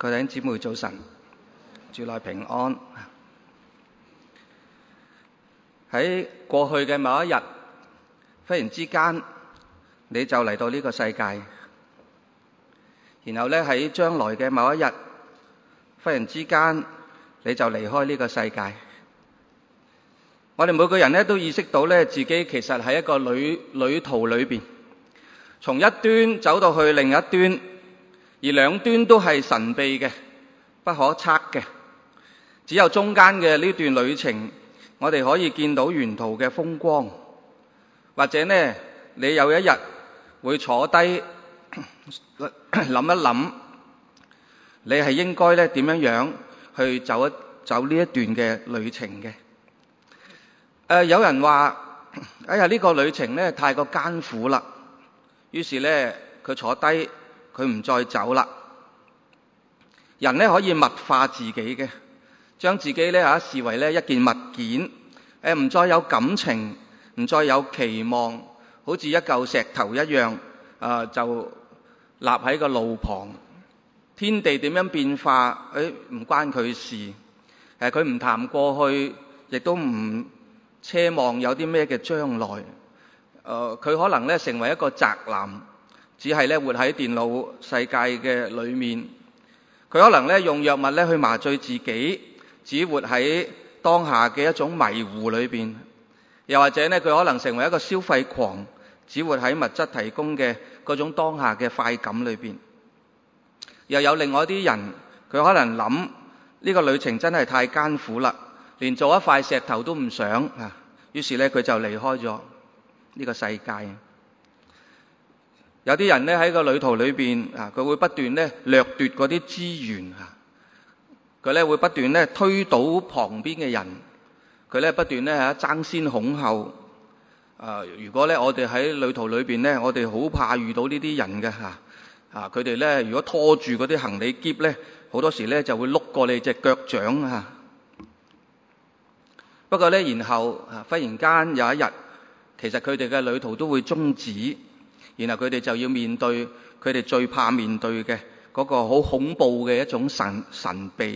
各位弟兄姊妹早晨，主內平安。喺過去嘅某一日，忽然之間你就嚟到呢個世界，然後咧喺將來嘅某一日，忽然之間你就離開呢個世界。我哋每個人咧都意識到咧自己其實喺一個旅途裏邊，從一端走到去另一端，而兩端都係神秘嘅、不可測嘅。只有中間嘅呢段旅程，我哋可以見到沿途嘅風光，或者呢，你有一日會坐低諗一諗，你係應該咧點樣去走呢一段嘅旅程嘅。有人話：哎呀，呢個旅程咧太過艱苦啦，於是咧佢坐低，佢唔再走啦。人咧可以物化自己嘅，將自己咧視為咧一件物件，唔再有感情，唔再有期望，好似一嚿石頭一樣，就立喺個路旁。天地點樣變化，唔關佢事。佢唔談過去，亦都唔奢望有啲咩嘅將來。佢可能咧成為一個宅男，只係咧活喺電腦世界嘅裏面。佢可能咧用藥物咧去麻醉自己，只活喺當下嘅一種迷糊裏邊。又或者咧佢可能成為一個消費狂，只活喺物質提供嘅嗰種當下嘅快感裏邊。又有另外一啲人，佢可能諗呢個旅程真係太艱苦啦，連做一塊石頭都唔想啊，於是咧佢就離開咗呢個世界。有啲人咧喺個旅途裏邊佢會不斷咧掠奪嗰啲資源佢咧會不斷咧推倒旁邊嘅人，佢咧不斷咧爭先恐後。如果咧我哋喺旅途裏邊咧，我哋好怕遇到呢啲人嘅佢哋咧如果拖住嗰啲行李篋咧，好多時咧就會碌過你隻腳掌。不過咧，然後忽然間有一日，其實佢哋嘅旅途都會終止，然後佢哋就要面對佢哋最怕面對嘅嗰個好恐怖嘅一種神秘。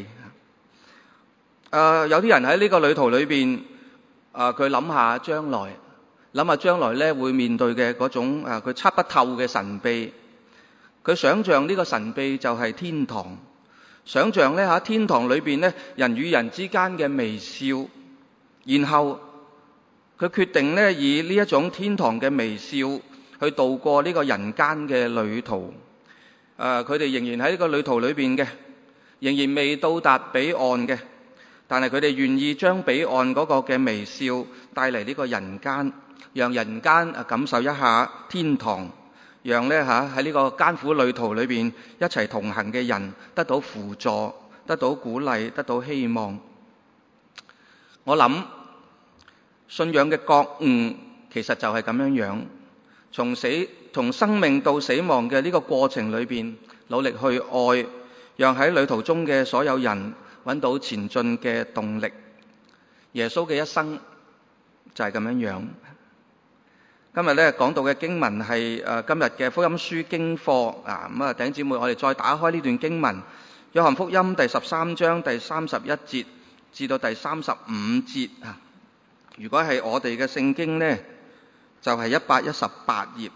有啲人喺呢個旅途裏邊，佢諗下將來咧會面對嘅嗰種佢測不透嘅神秘。佢想象呢個神秘就係天堂，想象咧喺天堂裏邊咧人與人之間嘅微笑，然後佢決定咧以呢一種天堂嘅微笑去度過呢個人間嘅旅途。佢哋仍然喺呢個旅途裏邊嘅，仍然未到達彼岸嘅，但係佢哋願意將彼岸嗰個嘅微笑帶嚟呢個人間，讓人間感受一下天堂，讓咧喺呢個艱苦旅途裏邊一齊同行嘅人得到輔助，得到鼓勵，得到希望。我諗信仰嘅覺悟其實就係咁樣，從生命到死亡嘅呢個過程裏邊，努力去愛，讓喺旅途中嘅所有人揾到前進嘅動力。耶穌嘅一生就係咁樣。今日咧講到嘅經文係今日嘅福音書經課弟兄姊妹，我哋再打開呢段經文，約翰福音第13章第31節至到第35節。如果係我哋嘅聖經呢，就係118頁。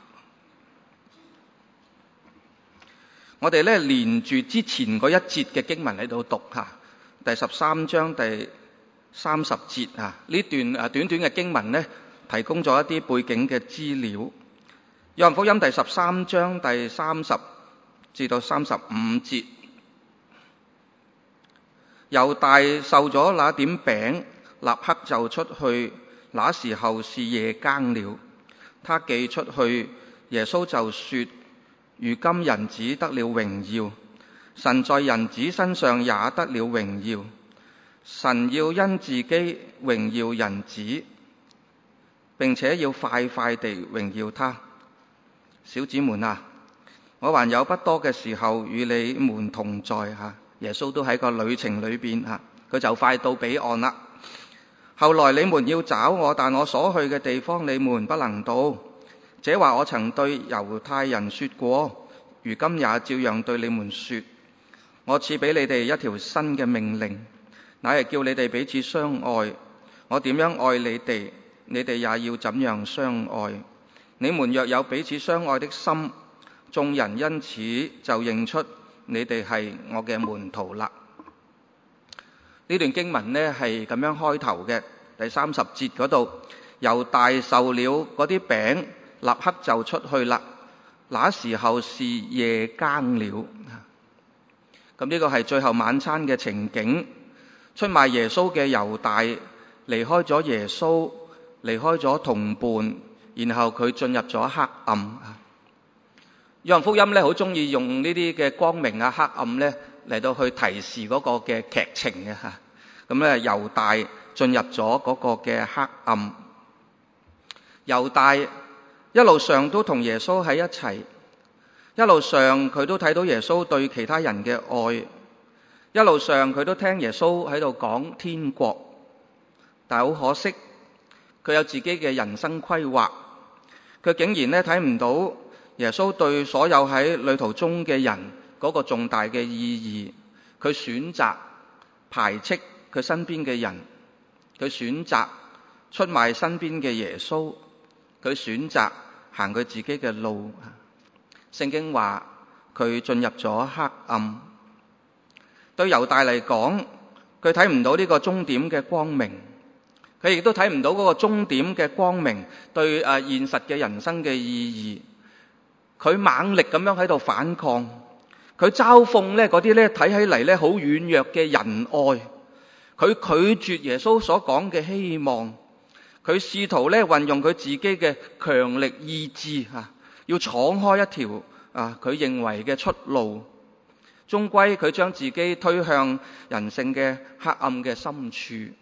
我哋咧連住之前嗰一節嘅經文喺度讀第13章第30節呢段短短嘅經文呢，提供咗一啲背景嘅資料。約翰福音第13章第30至到35節，猶大受咗那點餅，立刻就出去，那時候是夜更了。他既出去，耶穌就說：如今人子得了榮耀，神在人子身上也得了榮耀。神要因自己榮耀人子，並且要快快地榮耀他。小子們我還有不多嘅時候與你們同在。耶穌都喺個旅程裏邊佢就快到彼岸啦。後來你們要找我，但我所去嘅地方你們不能到。這話我曾對猶太人說過，如今也照樣對你們說。 我賜俾你哋一條新嘅命令，乃係叫你哋彼此相愛。我點樣愛你哋，你哋也要怎樣相愛。你們若有彼此相愛的心，眾人因此就認出你哋係我嘅門徒啦。呢段經文呢係咁樣開頭嘅，第30節嗰度，猶大受了嗰啲餅，立刻就出去啦。那時候是夜更了。咁呢個係最後晚餐嘅情景。出賣耶穌嘅猶大離開咗耶穌，離開咗同伴，然後佢進入咗黑暗。約翰福音咧好中意用呢啲嘅光明啊、黑暗咧嚟到去提示嗰個嘅劇情嘅吓。咁咧猶大進入咗嗰個嘅黑暗。猶大一路上都同耶穌喺一齊，一路上佢都睇到耶穌對其他人嘅愛，一路上佢都聽耶穌喺度講天國，但係好可惜，佢有自己嘅人生規劃，佢竟然咧睇唔到耶穌對所有喺旅途中嘅人嗰個重大嘅意義。佢選擇排斥佢身邊嘅人，佢選擇出賣身邊嘅耶穌，佢選擇行佢自己嘅路。聖經話佢進入咗黑暗。對猶大嚟講，佢睇唔到呢個終點嘅光明，佢亦都睇唔到嗰個終點嘅光明對現實嘅人生嘅意義。佢猛力咁樣喺度反抗，佢嘲諷咧嗰啲咧睇起嚟咧好軟弱嘅仁愛，佢拒絕耶穌所講嘅希望，佢試圖咧運用佢自己嘅強力意志要闖開一條佢認為嘅出路。終歸佢將自己推向人性嘅黑暗嘅深處。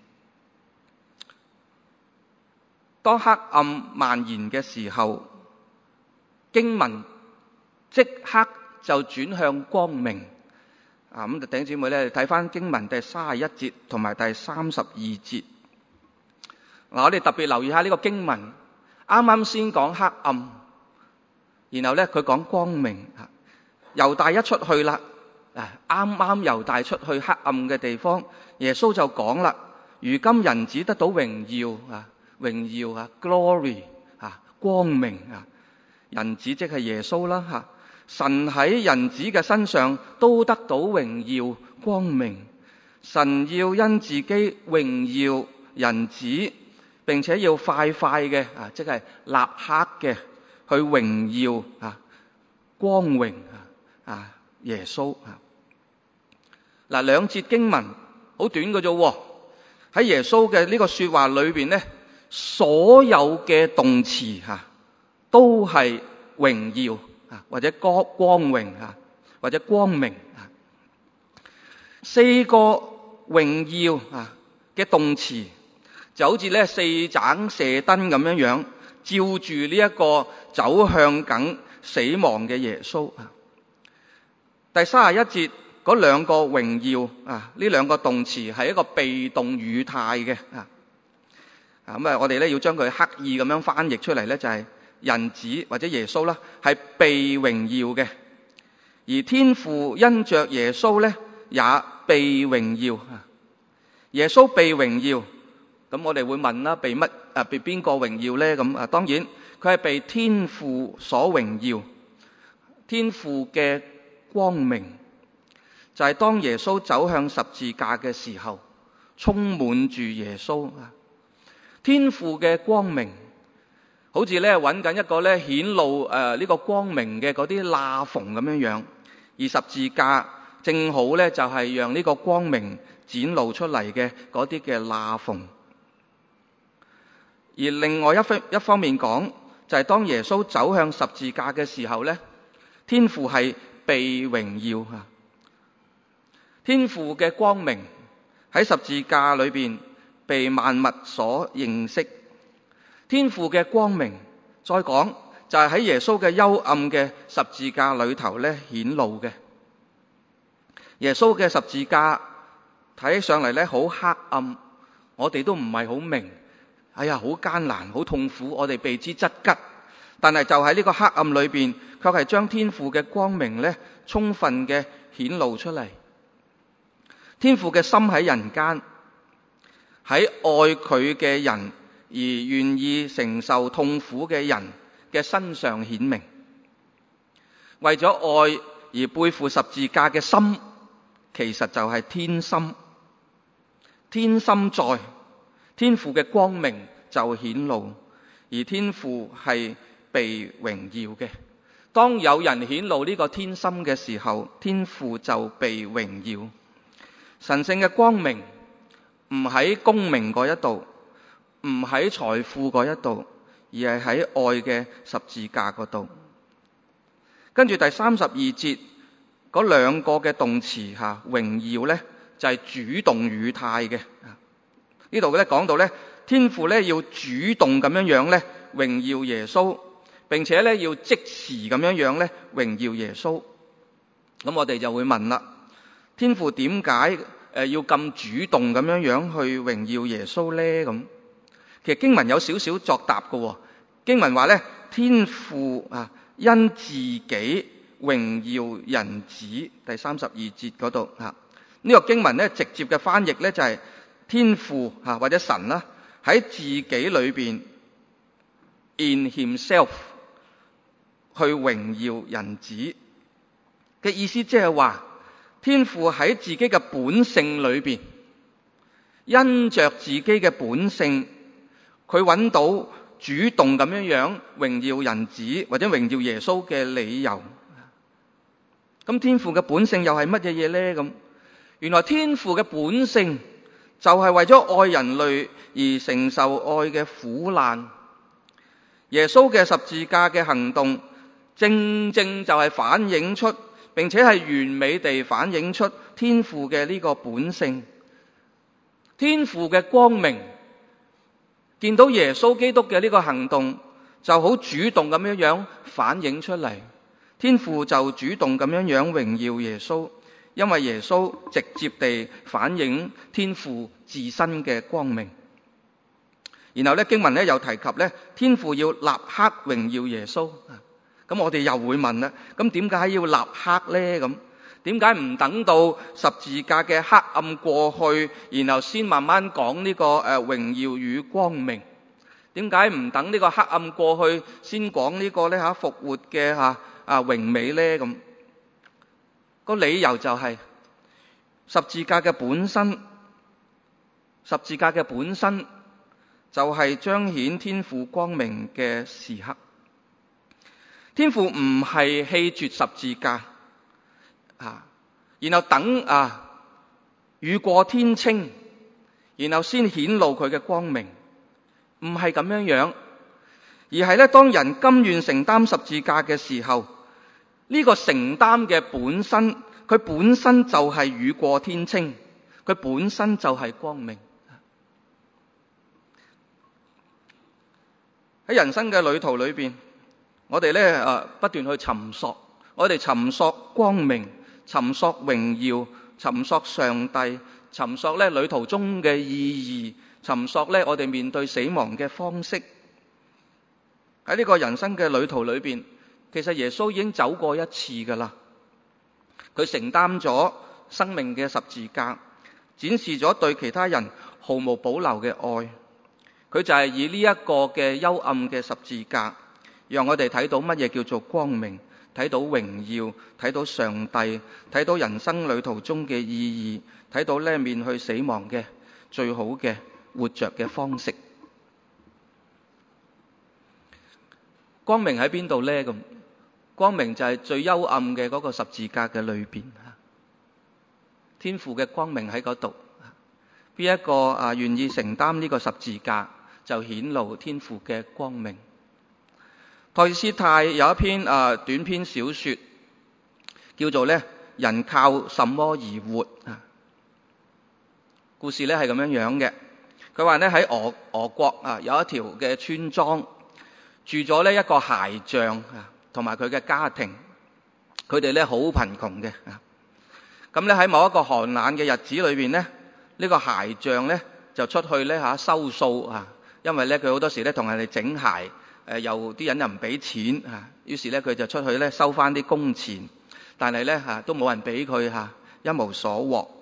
當黑暗蔓延嘅時候，經文即刻就轉向光明。咁弟兄姊妹咧，睇翻經文第31節同埋第32節。我哋特別留意下呢個經文，啱啱先講黑暗，然後咧佢講光明。猶大一出去啦，啱啱猶大出去黑暗嘅地方，耶穌就講啦：如今人子得到榮耀glory 光明人子即係耶穌啦。神喺人子嘅身上都得到榮耀光明。神要因自己榮耀人子，並且要快快嘅即係立刻嘅去榮耀光榮耶穌。兩節經文好短嘅啫，喺耶穌嘅呢個說話裏邊咧，所有嘅動詞都係榮耀或者光榮或者光明。四個榮耀嘅動詞就好似咧四盞射燈咁樣樣，照住呢一個走向緊死亡嘅耶穌。第31節嗰兩個榮耀呢兩個動詞係一個被動語態嘅我哋咧要將佢刻意咁樣翻譯出嚟咧，就係人子或者耶穌啦，係被榮耀嘅，而天父因着耶穌咧也被榮耀。耶穌被榮耀，咁我哋會問啦，被乜被邊個榮耀咧？咁當然佢係被天父所榮耀。天父嘅光明就係當耶穌走向十字架嘅時候，充滿住耶穌。天父嘅光明好似咧揾緊一個咧顯露呢個光明嘅嗰啲罅縫咁樣樣，而十字架正好咧就係讓呢個光明展露出嚟嘅嗰啲嘅罅縫。而另外一方面講，就係當耶穌走向十字架嘅時候咧，天父係被榮耀。天父嘅光明喺十字架裏邊被萬物所認識。天父嘅光明再講就係喺耶穌嘅幽暗嘅十字架裏頭咧顯露嘅。耶穌嘅十字架睇上嚟咧好黑暗，我哋都唔係好明，好艱難好痛苦，我哋避之則吉。但係就喺呢個黑暗裏邊，卻係將天父嘅光明咧充分嘅顯露出嚟。 天父嘅心喺人間，喺愛佢嘅人而願意承受痛苦嘅人嘅身上顯明。為咗愛而背負十字架嘅心，其實就係天心。天心在，天父嘅光明就顯露，而天父係被榮耀嘅。當有人顯露呢個天心嘅時候，天父就被榮耀。神聖嘅光明唔喺功名嗰一度，唔喺財富嗰一度，而係喺愛嘅十字架嗰度。跟住第32節嗰兩個嘅動詞榮耀呢，就係主動語態嘅。呢度咧講到咧，天父咧要主動咁樣咧榮耀耶穌，並且咧要即時咁樣咧榮耀耶穌。咁我哋就會問啦，天父點解要咁主動咁樣去榮耀耶穌咧？咁其實經文有少少作答嘅。經文話咧，天父因自己榮耀人子，第32節嗰度呢個經文咧直接嘅翻譯咧就係天父或者神啦，喺自己裏邊 in himself 去榮耀人子嘅意思，即係話天父喺自己嘅本性裏邊，因着自己嘅本性，佢揾到主動咁樣榮耀人子或者榮耀耶穌嘅理由。咁天父嘅本性又係乜嘢嘢咧？咁原來天父嘅本性就係為咗愛人類而承受愛嘅苦難。耶穌嘅十字架嘅行動正正就係反映出，並且係完美地反映出天父嘅呢個本性。天父嘅光明見到耶穌基督嘅呢個行動就好主動咁樣反映出嚟，天父就主動咁樣榮耀耶穌，因為耶穌直接地反映天父自身嘅光明。然後咧經文咧又提及咧，天父要立刻榮耀耶穌。咁我哋又會問啦，咁點解要立刻咧？咁點解唔等到十字架嘅黑暗過去，然後先慢慢講呢個榮耀與光明？點解唔等呢個黑暗過去先講呢個咧復活嘅榮美咧？咁個理由就係十字架嘅本身，十字架嘅本身就係彰顯天父光明嘅時刻。天父唔係棄絕十字架然後等雨過天青，然後先顯露佢嘅光明，唔係咁樣，而係咧當人甘願承擔十字架嘅時候，呢個承擔嘅本身，佢本身就係雨過天青，佢本身就係光明。喺人生嘅旅途裏邊，我哋咧不斷去尋索，我哋尋索光明，尋索榮耀，尋索上帝，尋索咧旅途中嘅意義，尋索咧我哋面對死亡嘅方式。喺呢個人生嘅旅途裏邊，其實耶穌已經走過一次噶啦，佢承擔咗生命嘅十字架，展示咗對其他人毫無保留嘅愛。佢就係以呢一個嘅幽暗嘅十字架，讓我哋睇到乜嘢叫做光明，睇到榮耀，睇到上帝，睇到人生旅途中嘅意義，睇到咧面去死亡嘅最好嘅活着嘅方式。光明喺邊度咧？咁光明就係最幽暗嘅嗰個十字架嘅裏邊，天父嘅光明喺嗰度。邊一個願意承擔呢個十字架，就顯露天父嘅光明。托爾斯泰有一篇短篇小說，叫做咧人靠什麼而活。故事咧係咁樣嘅，佢話咧喺俄國有一條嘅村莊，住咗呢一個鞋匠同埋佢嘅家庭，佢哋咧好貧窮嘅。咁咧喺某一個寒冷嘅日子裏邊咧，呢個鞋匠咧就出去咧收數因為咧佢好多時咧同人哋整鞋，又啲人又唔俾錢於是咧佢就出去咧收翻啲工錢，但係咧都冇人俾佢一無所獲。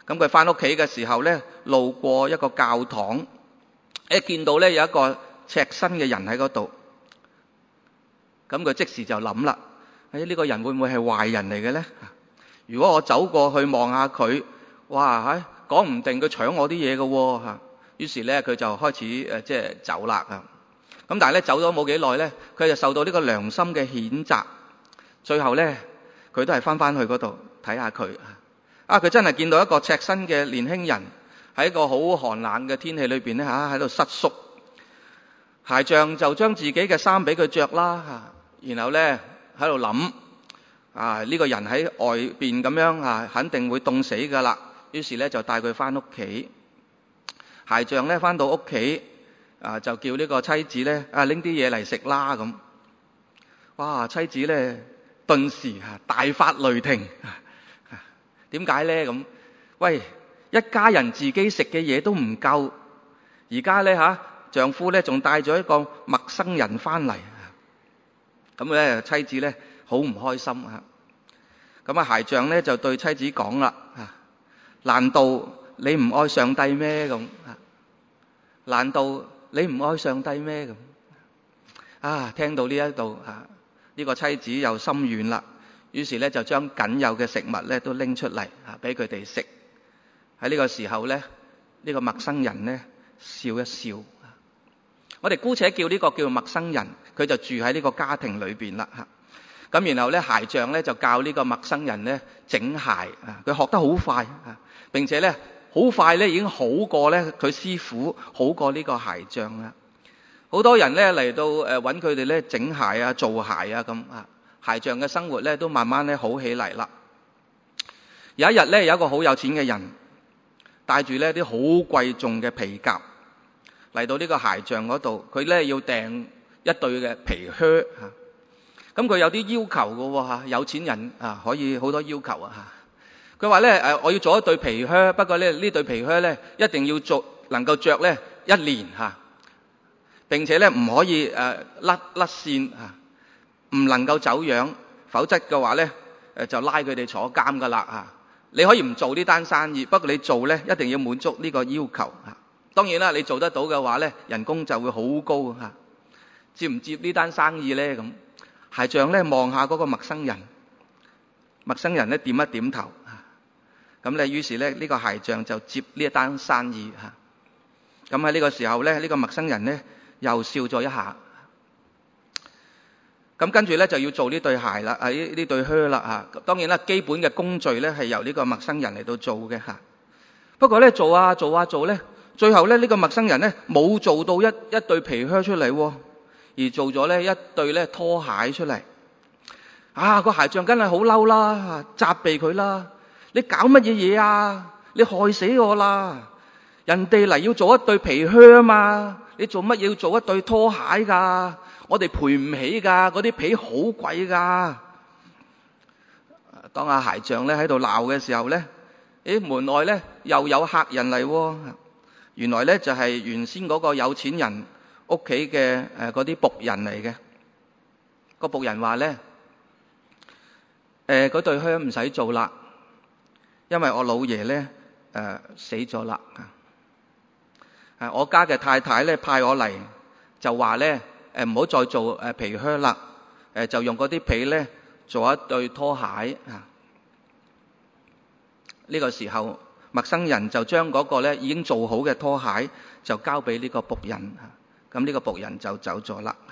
咁佢翻屋企嘅時候咧，路過一個教堂，一見到咧有一個赤身嘅人喺嗰度，咁佢即時就諗啦，呢個人會唔會係壞人嚟嘅咧？如果我走過去望下佢，哇，講唔定佢搶我啲嘢嘅喎嚇。於是咧佢就開始即係走啦啊。咁但係咧走咗冇幾耐咧，佢就受到呢個良心嘅譴責，最後咧佢都係翻去嗰度睇下佢。佢真係見到一個赤身嘅年輕人喺一個好寒冷嘅天氣裏邊咧喺度瑟縮，鞋匠就將自己嘅衫俾佢着啦，然後咧喺度諗呢個人喺外邊咁樣肯定會凍死噶啦，於是咧就帶佢翻屋企。鞋匠咧翻到屋企就叫呢個妻子咧拎啲嘢嚟食啦咁。哇！妻子咧頓時大發雷霆。點解咧咁？喂，一家人自己食嘅嘢都唔夠，而家咧丈夫咧仲帶咗一個陌生人翻嚟，咁咧妻子咧好唔開心啊！咁鞋匠咧就對妻子講啦，難道你唔愛上帝咩咁？難道你唔愛上帝咩咁？聽到呢一度呢個妻子又心軟啦。於是咧就將僅有嘅食物咧都拎出嚟俾佢哋食。喺呢個時候咧，呢個陌生人咧笑一笑。我哋姑且叫呢個叫陌生人，佢就住喺呢個家庭裏邊啦。咁然後咧鞋匠咧就教呢個陌生人咧整鞋，佢學得好快，並且咧好快咧已經好過咧佢師傅，好過呢個鞋匠啦。好多人咧嚟到揾佢哋咧整鞋做鞋咁鞋匠嘅生活咧都慢慢咧好起嚟啦。有一日咧，有一個好有錢嘅人帶住呢啲好貴重嘅皮夾嚟到呢個鞋匠嗰度，佢咧要訂一對嘅皮靴。咁佢有啲要求嘅有錢人可以好多要求啊。佢話咧我要做一對皮靴，不過咧呢對皮靴咧一定要能夠着咧1年並且咧唔可以甩線唔能夠走樣，否則嘅話咧就拉佢哋坐監噶啦。你可以唔做呢單生意，不過你做咧一定要滿足呢個要求。當然啦，你做得到嘅話咧，人工就會好高。接唔接呢單生意咧？咁鞋匠咧望下嗰個陌生人，陌生人咧點一點頭。咁咧於是咧呢個鞋匠就接呢一單生意。咁喺呢個時候咧，呢個陌生人咧又笑咗一下。咁跟住咧就要做呢對鞋啦，呢對靴啦。當然啦，基本嘅工序咧係由呢個陌生人嚟到做嘅。不過咧做咧，最後咧呢個陌生人咧冇做到一對皮靴出嚟，而做咗咧一對咧拖鞋出嚟。個鞋匠梗係好嬲啦，責備佢啦，你搞乜嘢嘢啊？你害死我啦！人哋嚟要做一對皮靴啊嘛，你做乜嘢要做一對拖鞋噶？我哋賠唔起噶，嗰啲皮好貴噶。當鞋匠咧喺度鬧嘅時候咧，門外咧又有客人嚟。原來咧就係原先嗰個有錢人屋企嘅嗰啲僕人嚟嘅。個僕人話咧，嗰對靴唔使做啦，因為我老爺咧死咗啦。我家嘅太太咧派我嚟，就話咧唔好再做皮靴啦，就用嗰啲皮咧做一對拖鞋。呢個時候陌生人就將嗰個咧已經做好嘅拖鞋就交俾呢個僕人。咁呢個僕人就走咗啦。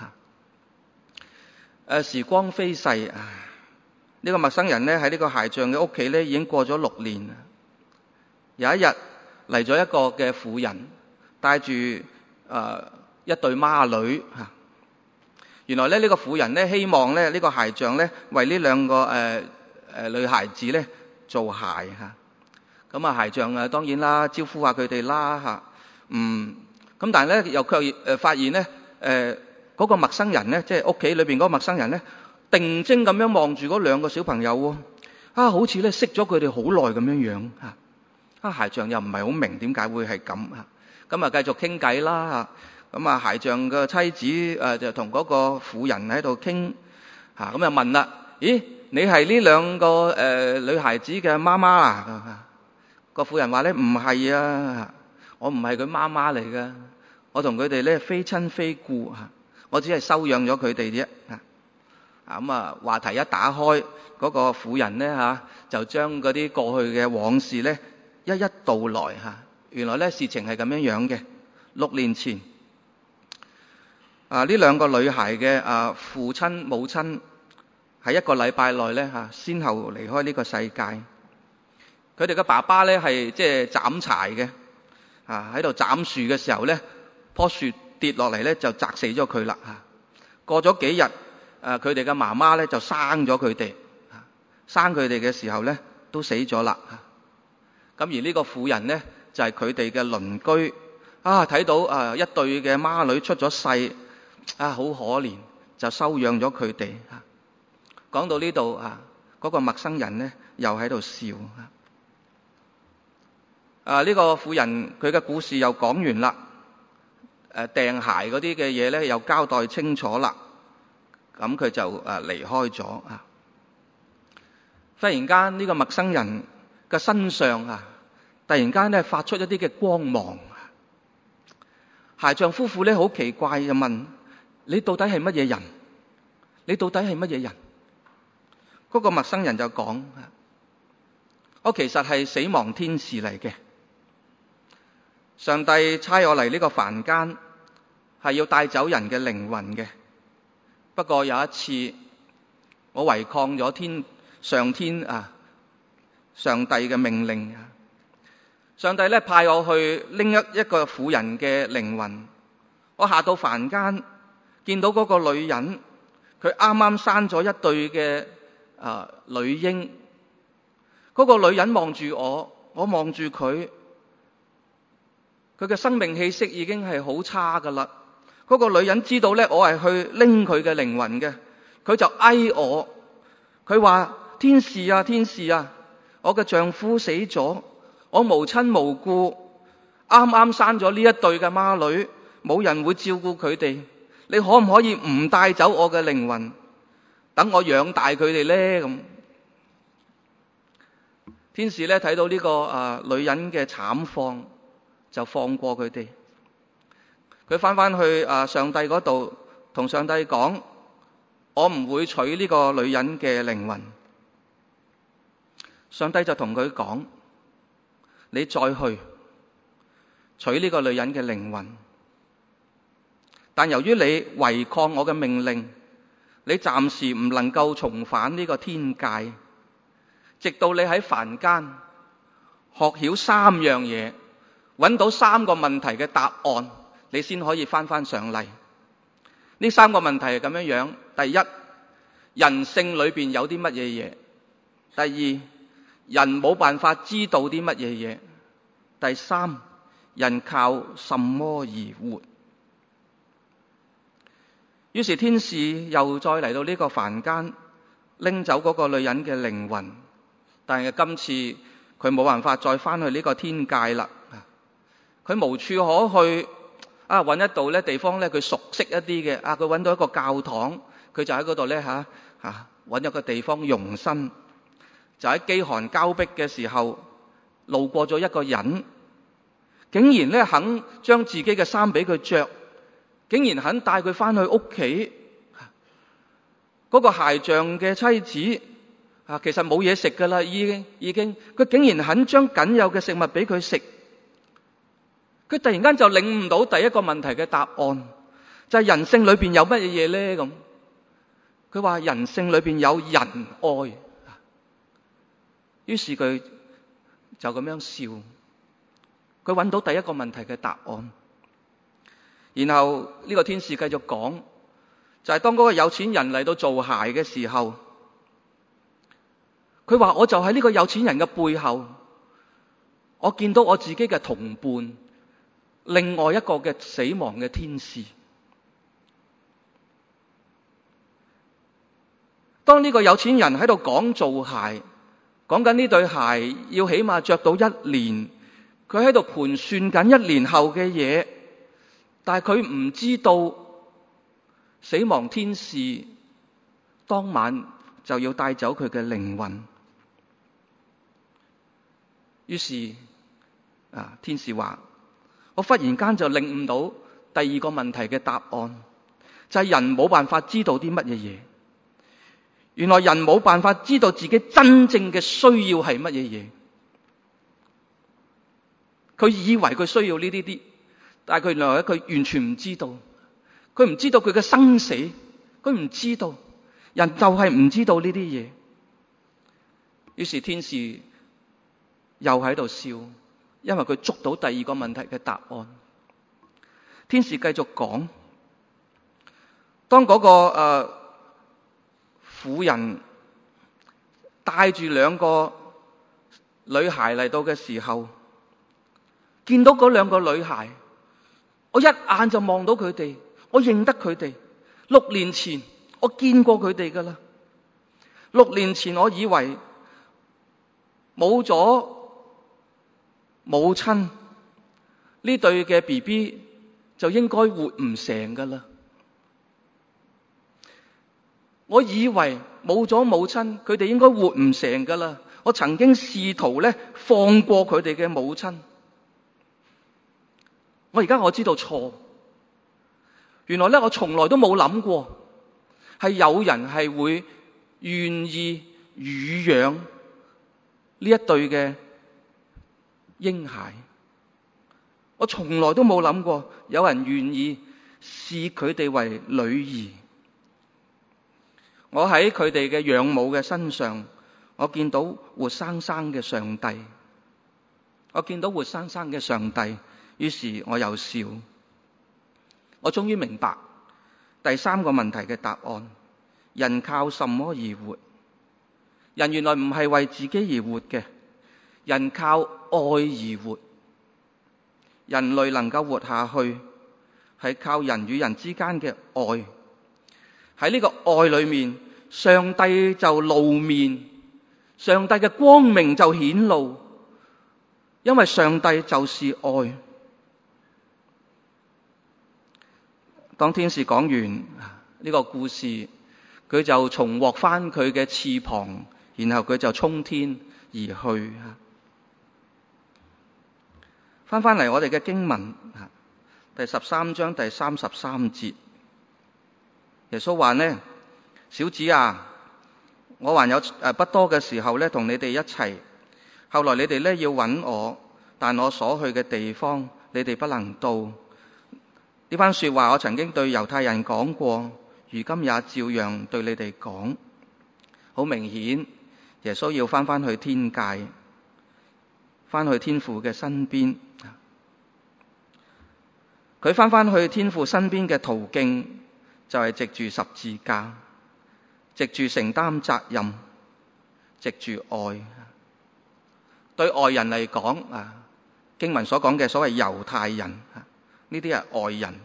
時光飛逝，呢個陌生人咧喺呢個鞋匠嘅屋企咧已經過咗6年。有一日嚟咗一個嘅婦人，帶住一對孖女。原來咧呢個婦人咧希望咧呢個鞋匠咧為呢兩個女孩子咧做鞋。咁鞋匠當然啦，招呼下佢哋啦。咁但係咧又卻發現咧嗰個陌生人咧，即係屋企裏邊嗰個陌生人咧，定睛咁樣望住嗰兩個小朋友，好似咧識咗佢哋好耐咁樣樣。鞋匠又唔係好明點解會係咁。咁繼續傾偈啦。咁鞋匠嘅妻子就同嗰個婦人喺度傾。咁就問啦，咦，你係呢兩個女孩子嘅媽媽啊？ 個婦人話咧，唔係啊，我唔係佢媽媽嚟噶，我同佢哋咧非親非故啊，我只係收養咗佢哋啫。咁啊，話題一打開，嗰個婦人咧就將嗰啲過去嘅往事咧一一道來吓。原來咧事情係咁樣樣嘅。6年前呢兩個女孩嘅父親母親喺1個禮拜內咧先後離開呢個世界。佢哋嘅爸爸咧係即係斬柴嘅，喺度斬樹嘅時候咧，棵樹跌落嚟咧就砸死咗佢啦。過咗幾日，佢哋嘅媽媽咧就生咗佢哋，生佢哋嘅時候咧都死咗啦。咁而呢個婦人咧就係佢哋嘅鄰居，睇到一對嘅孖女出咗世，好可憐，就收養咗佢哋。講到呢度嗰個陌生人咧又喺度笑。呢個婦人佢嘅故事又講完啦，掟鞋嗰啲嘅嘢咧又交代清楚啦，咁佢就離開咗。忽然間呢個陌生人嘅身上突然間咧發出一啲嘅光芒。鞋匠夫婦咧好奇怪，就問：你到底係乜嘢人？你到底係乜嘢人？嗰個陌生人就講：我其實係死亡天使嚟嘅。上帝差我嚟呢個凡間，係要帶走人嘅靈魂嘅。不過有一次，我違抗咗上天上帝嘅命令。上帝咧派我去拎一個婦人嘅靈魂。我下到凡間，見到嗰個女人，佢啱啱生咗一對嘅女嬰。嗰個女人望住我望住佢。佢嘅生命氣息已經係好差噶啦。嗰個女人知道咧，我係去拎佢嘅靈魂嘅，佢就哀我。佢話：天使啊，天使啊，我嘅丈夫死咗，我無親無故，啱啱生咗呢一對嘅孖女，冇人會照顧佢哋。你可唔可以唔帶走我嘅靈魂，等我養大佢哋咧？咁天使咧睇到呢個女人嘅慘況，就放過佢哋。佢翻去上帝嗰度，同上帝講：我唔會娶呢個女人嘅靈魂。上帝就同佢講：你再去娶呢個女人嘅靈魂，但由於你違抗我嘅命令，你暫時唔能夠重返呢個天界，直到你喺凡間學曉3樣嘢，揾到3個問題嘅答案，你先可以翻上嚟。呢3個問題係咁樣樣：第一，人性裏邊有啲乜嘢嘢；第二，人冇辦法知道啲乜嘢嘢；第三，人靠什麼而活。於是天使又再嚟到呢個凡間，拎走嗰個女人嘅靈魂，但係今次佢冇辦法再翻去呢個天界啦。佢無處可去，揾一度咧地方咧，佢熟悉一啲嘅，佢揾到一個教堂，佢就喺嗰度咧揾一個地方容身。就喺飢寒交迫嘅時候，路過咗一個人，竟然咧肯將自己嘅衫俾佢着，竟然肯帶佢翻去屋企。嗰個鞋匠嘅妻子其實冇嘢食噶啦，已經佢竟然肯將僅有嘅食物俾佢食。佢突然間就領悟到第一個問題嘅答案，就係人性裏邊有乜嘢咧？咁佢話人性裏邊有仁愛。於是佢就咁樣笑，佢揾到第一個問題嘅答案。然後呢個天使繼續講，就係當嗰個有錢人嚟到做鞋嘅時候，佢話我就喺呢個有錢人嘅背後，我見到我自己嘅同伴，另外一個嘅死亡嘅天使。當呢個有錢人喺度講做鞋，講緊呢對鞋要起碼着到1年，佢喺度盤算緊1年後嘅嘢，但係佢唔知道死亡天使當晚就要帶走佢嘅靈魂。 於是天使話，我忽然間就領悟到第二個問題嘅答案，就係人冇辦法知道啲乜嘢嘢。原來人冇辦法知道自己真正嘅需要係乜嘢嘢。佢以為佢需要呢啲，但係佢原來佢完全唔知道，佢唔知道佢嘅生死，佢唔知道，人就係唔知道呢啲嘢。於是天使又喺度笑，因為佢捉到第二個問題嘅答案。天使繼續講，當嗰個婦人帶住兩個女孩嚟到嘅時候，見到嗰兩個女孩，我一眼就望到佢哋，我認得佢哋。6年前我見過佢哋㗎喇。6年前我以為冇咗母親，呢對嘅 BB 就應該活唔成㗎喇。我以為冇咗母親，佢哋應該活唔成㗎喇。我曾經試圖放過佢哋嘅母親。而家我知道錯，原來我從來都冇諗過係有人係會願意乳養呢一對嘅嬰孩。我從來都冇諗過有人願意視佢哋為女兒。我喺佢哋嘅養母嘅身上，我見到活生生嘅上帝。我見到活生生嘅上帝。於是我又笑，我終於明白第三個問題嘅答案：人靠什麼而活？人原來唔係為自己而活嘅，人靠愛而活。人類能夠活下去，係靠人與人之間嘅愛。喺呢個愛裏面，上帝就露面，上帝嘅光明就顯露，因為上帝就是愛。當天使講完呢個故事，佢就重獲翻佢嘅翅膀，然後佢就衝天而去。翻嚟我哋嘅經文，第13章第33節，耶穌話呢，小子啊，我還有不多嘅時候同你哋一齊，後來你哋要揾我，但我所去嘅地方你哋不能到。呢番說話我曾經對猶太人講過，如今也照樣對你哋講。好明顯，耶穌要翻去天界，翻去天父嘅身邊。佢翻去天父身邊嘅途徑就係藉住十字架，藉住承擔責任，藉住愛。對外人嚟講，經文所講嘅所謂猶太人，呢啲係外人。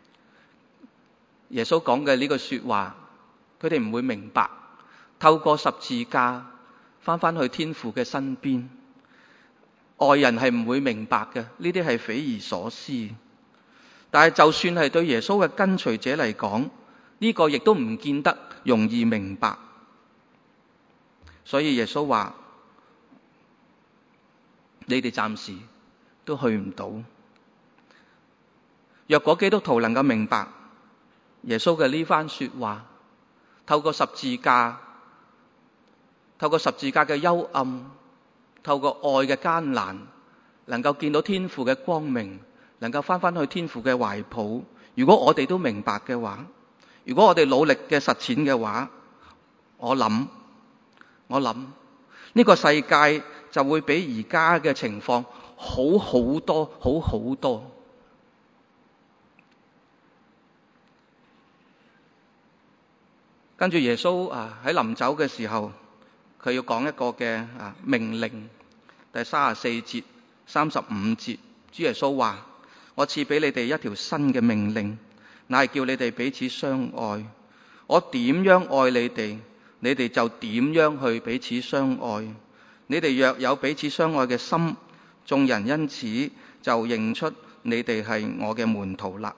耶穌講嘅呢句說話，佢哋唔會明白。透過十字架翻去天父嘅身邊，外人係唔會明白嘅，呢啲係匪夷所思。但係就算係對耶穌嘅跟隨者嚟講，呢個亦都唔見得容易明白。所以耶穌話：你哋暫時都去唔到。若果基督徒能夠明白耶穌嘅呢番說話，透過十字架嘅幽暗，透過愛嘅艱難，能夠見到天父嘅光明，能夠翻去天父嘅懷抱。如果我哋都明白嘅話，如果我哋努力嘅實踐嘅話，我諗呢個世界就會比而家嘅情況好好多，好好多。跟住耶穌喺臨走嘅時候，佢要講一個嘅命令。第34節、35節，主耶穌話：我賜俾你哋一條新嘅命令，乃係叫你哋彼此相愛。我點樣愛你哋，你哋就點樣去彼此相愛。你哋若有彼此相愛嘅心，眾人因此就認出你哋係我嘅門徒啦。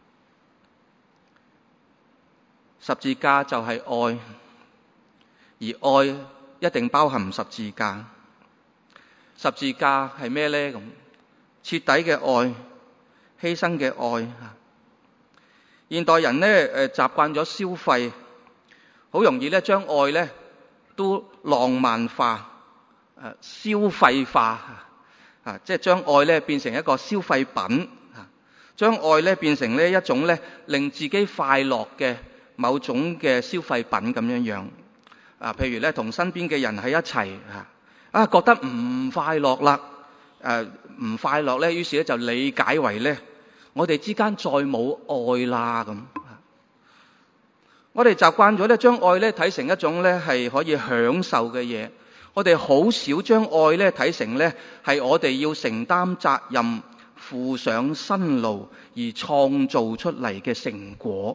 十字架就係愛，而愛一定包含十字架。 十字架係咩呢？咁徹底嘅愛，犧牲嘅愛。現代人呢習慣咗消費，好容易咧將愛咧都浪漫化、消費化，即係將愛咧變成一個消費品，將愛咧變成呢一種咧令自己快樂嘅某種嘅消費品咁樣樣。譬如咧同身邊嘅人喺一齊，覺得唔快樂啦，唔快樂咧，於是咧就理解為咧我哋之間再冇愛啦咁。我哋習慣咗咧將愛咧睇成一種咧係可以享受嘅嘢，我哋好少將愛咧睇成咧係我哋要承擔責任、付上辛勞而創造出嚟嘅成果。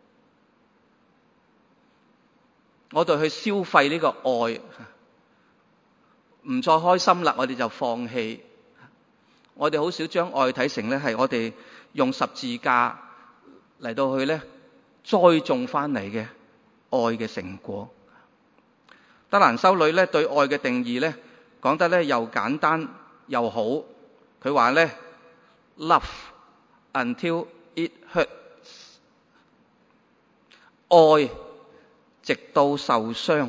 我哋去消費呢個愛，唔再開心啦，我哋就放棄。我哋好少將愛睇成咧係我哋用十字架嚟到去咧栽種翻嚟嘅愛嘅成果。德蘭修女咧對愛嘅定義咧講得咧又簡單又好。佢話咧 Love until it hurts， 愛直到受傷。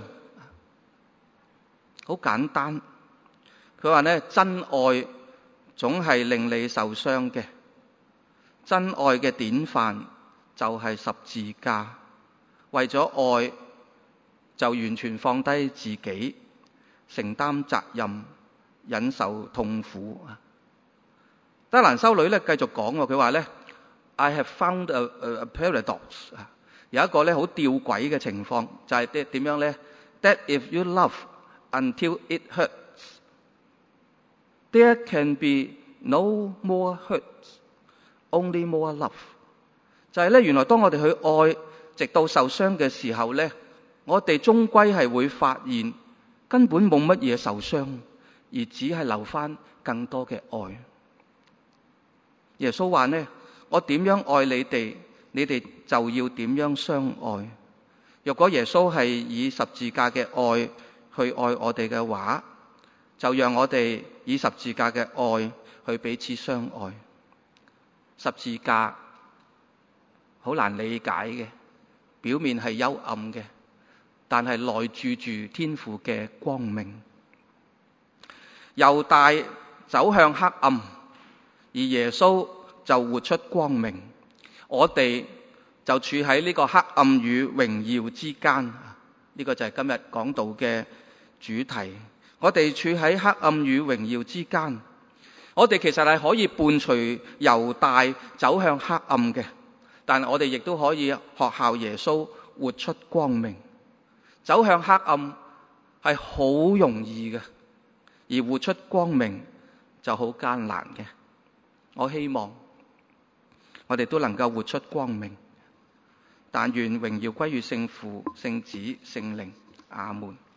好簡單。佢話咧真愛總係令你受傷嘅，真愛嘅典範就係十字架，為咗愛就完全放低自己，承擔責任，忍受痛苦。德蘭修女咧繼續講，佢話咧 I have found a paradox， 有一個咧好吊詭嘅情況，就係點樣咧 That if you love until it hurts， there can be no more hurts, only more love。 就係咧原來當我哋去愛直到受傷嘅時候咧，我哋終歸係會發現根本冇乜嘢受傷，而只係留翻更多嘅愛。耶穌話呢，我點樣愛你哋，你哋就要點樣相愛。若果耶穌係以十字架嘅愛去愛我哋嘅話，就讓我哋以十字架嘅愛去彼此相愛。十字架好難理解嘅，表面係幽暗嘅，但係內住住天父嘅光明。猶大走向黑暗，而耶穌就活出光明。我哋就處喺呢個黑暗與榮耀之間，呢個就係今日講道嘅主題。我哋處喺黑暗與榮耀之間，我哋其實係可以伴隨猶大走向黑暗嘅，但係我哋亦都可以學效耶穌活出光明。走向黑暗係好容易嘅，而活出光明就好艱難嘅。我希望我哋都能夠活出光明，但願榮耀歸於聖父、聖子、聖靈。阿門。